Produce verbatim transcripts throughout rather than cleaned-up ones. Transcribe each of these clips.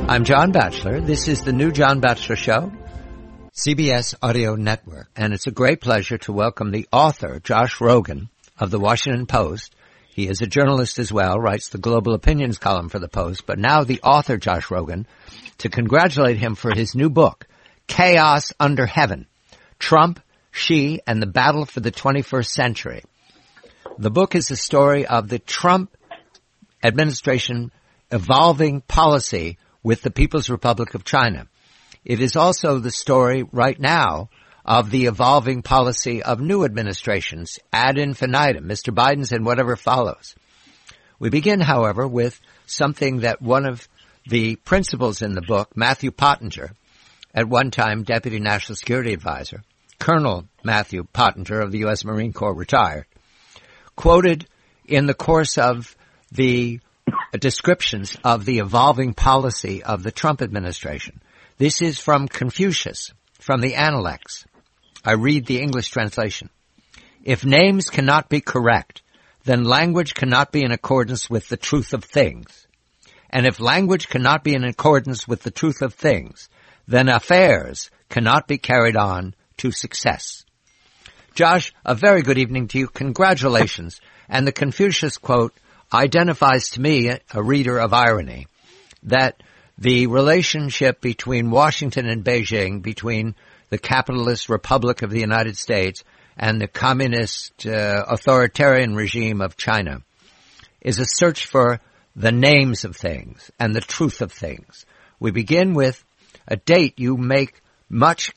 I'm John Batchelor. This is the new John Batchelor Show, C B S Audio Network. And it's a great pleasure to welcome the author, Josh Rogin, of the Washington Post. He is a journalist as well, writes the Global Opinions column for the Post, but now the author, Josh Rogin, to congratulate him for his new book, Chaos Under Heaven, Trump, Xi, and the Battle for the twenty-first Century. The book is the story of the Trump administration evolving policy with the People's Republic of China. It is also the story right now of the evolving policy of new administrations ad infinitum, Mister Biden's and whatever follows. We begin, however, with something that one of the principals in the book, Matthew Pottinger, at one time Deputy National Security Advisor, Colonel Matthew Pottinger of the U S Marine Corps, retired, quoted in the course of the descriptions of the evolving policy of the Trump administration. This is from Confucius, from the Analects. I read the English translation. If names cannot be correct, then language cannot be in accordance with the truth of things. And if language cannot be in accordance with the truth of things, then affairs cannot be carried on to success. Josh, a very good evening to you. Congratulations. And the Confucius quote identifies to me, a reader of irony, that the relationship between Washington and Beijing, between the capitalist Republic of the United States and the communist uh, authoritarian regime of China, is a search for the names of things and the truth of things. We begin with a date you make much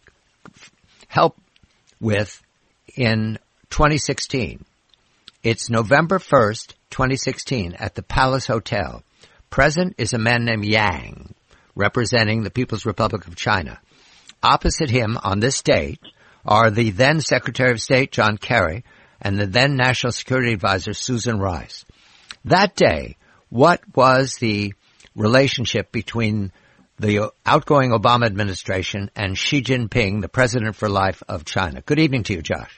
help with in twenty sixteen. It's November first, twenty sixteen, at the Palace Hotel. Present is a man named Yang, representing the People's Republic of China. Opposite him on this date are the then Secretary of State, John Kerry, and the then National Security Advisor, Susan Rice. That day, what was the relationship between the outgoing Obama administration and Xi Jinping, the president for life of China? Good evening to you, Josh.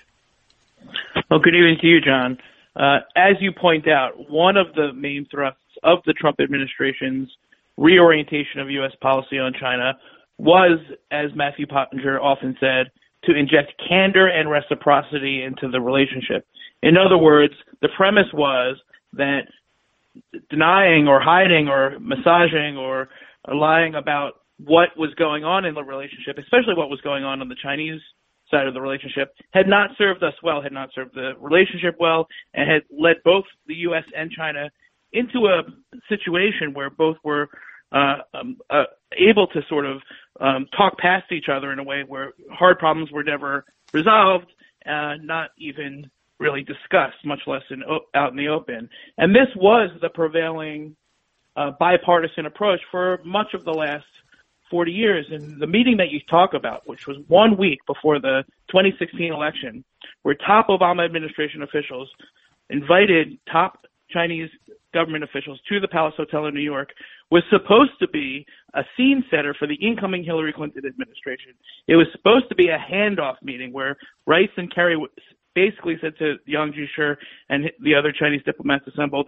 Well, good evening to you, John. Uh, as you point out, one of the main thrusts of the Trump administration's reorientation of U S policy on China was, as Matthew Pottinger often said, to inject candor and reciprocity into the relationship. In other words, the premise was that denying or hiding or massaging or lying about what was going on in the relationship, especially what was going on on the Chinese side of the relationship, had not served us well, had not served the relationship well, and had led both the U S and China into a situation where both were uh, um, uh, able to sort of um, talk past each other in a way where hard problems were never resolved, uh, not even really discussed, much less in, out in the open. And this was the prevailing uh, bipartisan approach for much of the last forty years. And the meeting that you talk about, which was one week before the twenty sixteen election, where top Obama administration officials invited top Chinese government officials to the Palace Hotel in New York, was supposed to be a scene setter for the incoming Hillary Clinton administration. It was supposed to be a handoff meeting where Rice and Kerry basically said to Yang Jiechi and the other Chinese diplomats assembled,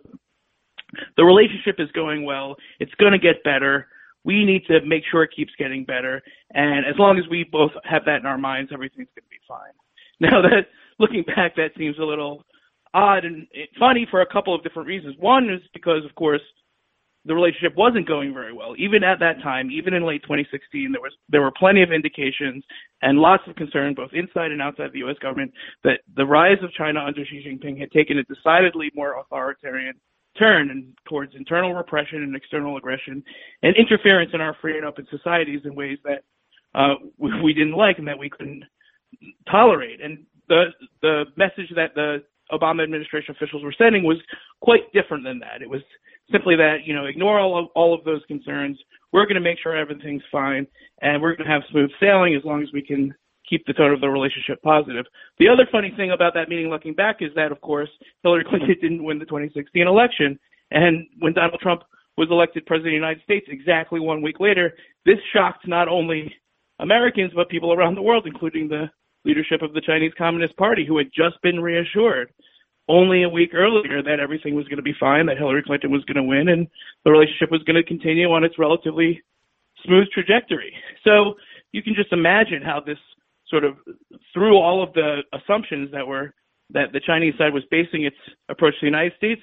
the relationship is going well, it's going to get better, we need to make sure it keeps getting better, and as long as we both have that in our minds, everything's going to be fine. Now, that looking back, that seems a little odd and funny for a couple of different reasons. One is because, of course, the relationship wasn't going very well. Even at that time, even in late twenty sixteen, there was there were plenty of indications and lots of concern, both inside and outside the U S government, that the rise of China under Xi Jinping had taken a decidedly more authoritarian turn and towards internal repression and external aggression and interference in our free and open societies in ways that uh, we, we didn't like and that we couldn't tolerate. And the the message that the Obama administration officials were sending was quite different than that. It was simply that, you know, ignore all of, all of those concerns. We're going to make sure everything's fine, and we're going to have smooth sailing as long as we can keep the tone of the relationship positive. The other funny thing about that meeting looking back is that, of course, Hillary Clinton didn't win the twenty sixteen election, and when Donald Trump was elected president of the United States exactly one week later, this shocked not only Americans but people around the world, including the leadership of the Chinese Communist Party, who had just been reassured only a week earlier that everything was going to be fine, that Hillary Clinton was going to win, and the relationship was going to continue on its relatively smooth trajectory. So you can just imagine how this sort of threw all of the assumptions that were that the Chinese side was basing its approach to the United States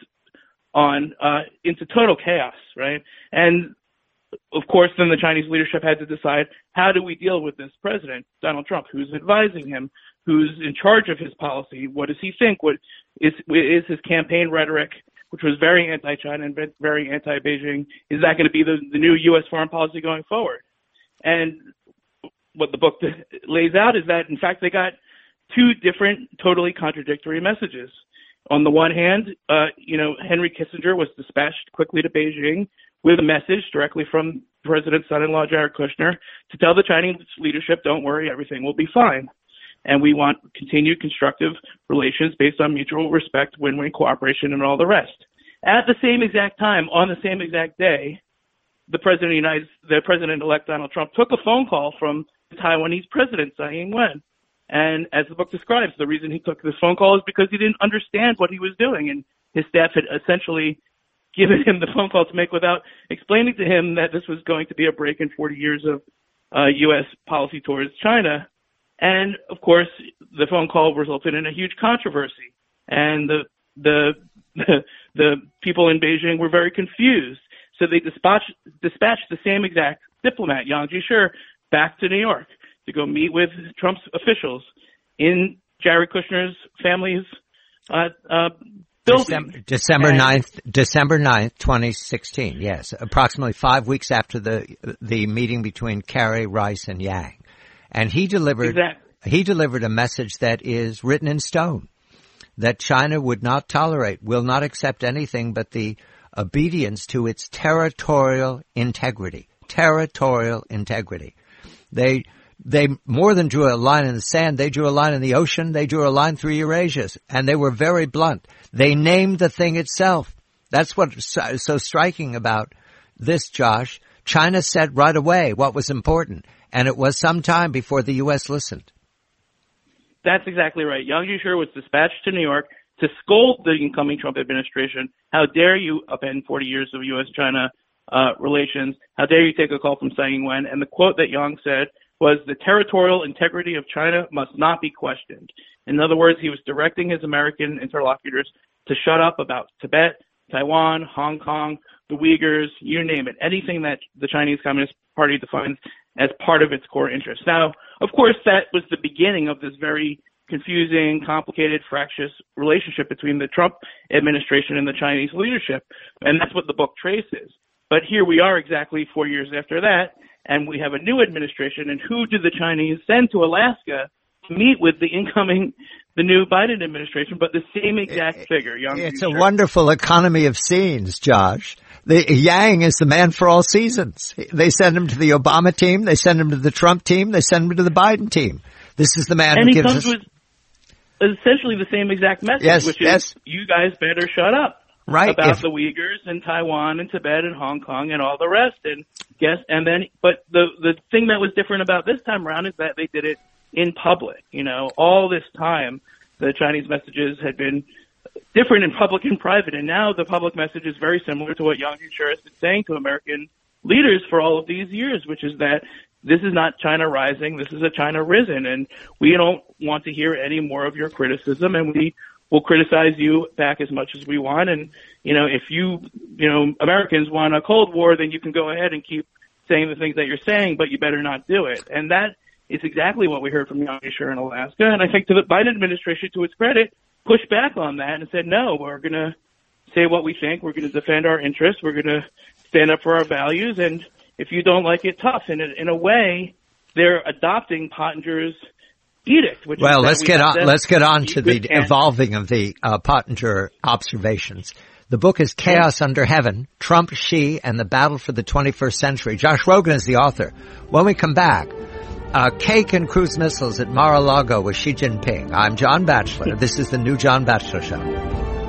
on uh, into total chaos, right? And of course, then the Chinese leadership had to decide, how do we deal with this president, Donald Trump? Who's advising him? Who's in charge of his policy? What does he think? What is is his campaign rhetoric, which was very anti-China and very anti-Beijing, is that going to be the, the new U S foreign policy going forward? And what the book lays out is that, in fact, they got two different, totally contradictory messages. On the one hand, uh, you know, Henry Kissinger was dispatched quickly to Beijing with a message directly from the president's son-in-law, Jared Kushner, to tell the Chinese leadership, don't worry, everything will be fine. And we want continued constructive relations based on mutual respect, win-win cooperation, and all the rest. At the same exact time, on the same exact day, the president of the United, the president-elect Donald Trump took a phone call from the Taiwanese president, Tsai Ing-wen. And as the book describes, the reason he took this phone call is because he didn't understand what he was doing, and his staff had essentially given him the phone call to make without explaining to him that this was going to be a break in forty years of uh, U S policy towards China. And of course, the phone call resulted in a huge controversy, and the the the, the people in Beijing were very confused. So they dispatched dispatched the same exact diplomat, Yang Jiechi, back to New York to go meet with Trump's officials in Jared Kushner's family's uh, uh, building. December ninth, December ninth, twenty sixteen. Yes, approximately five weeks after the the meeting between Kerry, Rice, and Yang, and he delivered exactly. he delivered a message that is written in stone, that China would not tolerate, will not accept anything but the obedience to its territorial integrity. Territorial integrity. They They more than drew a line in the sand. They drew a line in the ocean. They drew a line through Eurasia. And they were very blunt. They named the thing itself. That's what's so striking about this, Josh. China said right away what was important. And it was some time before the U S listened. That's exactly right. Yang Jiechi was dispatched to New York to scold the incoming Trump administration. How dare you upend forty years of U S China uh, relations? How dare you take a call from Tsai Ing-wen? And the quote that Yang said was, the territorial integrity of China must not be questioned. In other words, he was directing his American interlocutors to shut up about Tibet, Taiwan, Hong Kong, the Uyghurs, you name it, anything that the Chinese Communist Party defines as part of its core interests. Now, of course, that was the beginning of this very confusing, complicated, fractious relationship between the Trump administration and the Chinese leadership, and that's what the book traces. But here we are exactly four years after that, and we have a new administration, and who did the Chinese send to Alaska to meet with the incoming, the new Biden administration, but the same exact figure. Young it's future. A wonderful economy of scenes, Josh. The, Yang is the man for all seasons. They send him to the Obama team, they send him to the Trump team, they send him to the Biden team. This is the man and who he gives comes us... with essentially the same exact message, yes, which yes. is, you guys better shut up. Right. About if, the Uyghurs and Taiwan and Tibet and Hong Kong and all the rest. And guess, and then, but the, the thing that was different about this time around is that they did it in public. You know, all this time, the Chinese messages had been different in public and private. And now the public message is very similar to what Yang Jiechi has been saying to American leaders for all of these years, which is that this is not China rising. This is a China risen. And we don't want to hear any more of your criticism. And we, We'll criticize you back as much as we want. And, you know, if you, you know, Americans want a Cold War, then you can go ahead and keep saying the things that you're saying, but you better not do it. And that is exactly what we heard from Yang Jiechi in Alaska. And I think to the Biden administration, to its credit, pushed back on that and said, no, we're going to say what we think. We're going to defend our interests. We're going to stand up for our values. And if you don't like it, tough. And in a way, they're adopting Pottinger's edict. Which well, is let's we get on. Let's get on to the can. evolving of the uh, Pottinger observations. The book is Chaos Under Heaven: Trump, Xi, and the Battle for the twenty-first Century. Josh Rogin is the author. When we come back, uh, cake and cruise missiles at Mar-a-Lago with Xi Jinping. I'm John Batchelor. This is the new John Batchelor Show.